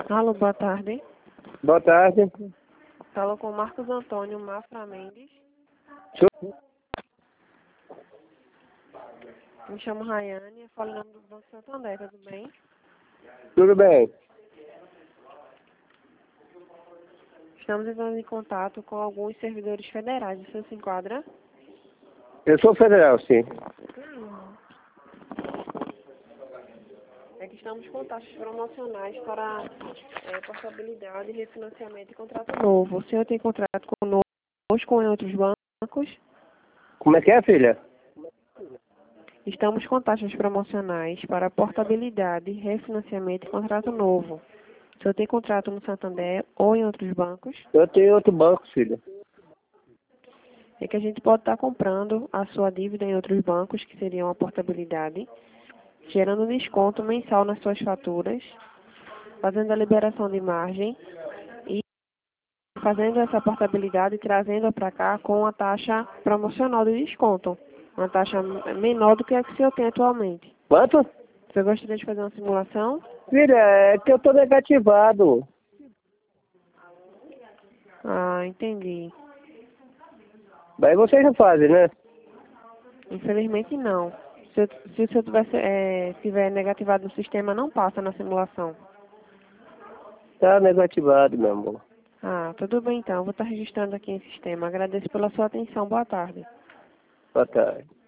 Alô, boa tarde. Boa tarde. Falo com Marcos Antônio Mafra Mendes. Me chamo Rayane, eu falo em nome do Banco Santander, tudo bem? Tudo bem? Estamos entrando em contato com alguns servidores federais. Você se enquadra? Eu sou federal, sim. É que estamos com taxas promocionais para portabilidade, refinanciamento e contrato novo. O senhor tem contrato conosco ou em outros bancos? Como é que é, filha? Estamos com taxas promocionais para portabilidade, refinanciamento e contrato novo. O senhor tem contrato no Santander ou em outros bancos? Eu tenho outro banco, filha. É que a gente pode estar comprando a sua dívida em outros bancos, que seriam a portabilidade, gerando desconto mensal nas suas faturas, fazendo a liberação de margem e fazendo essa portabilidade e trazendo para cá com a taxa promocional de desconto, uma taxa menor do que a que o senhor tem atualmente. Quanto? Você gostaria de fazer uma simulação? Filha, é que eu tô negativado. Ah, entendi. Mas vocês não fazem, né? Infelizmente não. Se o senhor tiver negativado no sistema, não passa na simulação. Tá negativado, meu amor. Ah, tudo bem então. Vou estar registrando aqui em sistema. Agradeço pela sua atenção. Boa tarde. Boa tarde.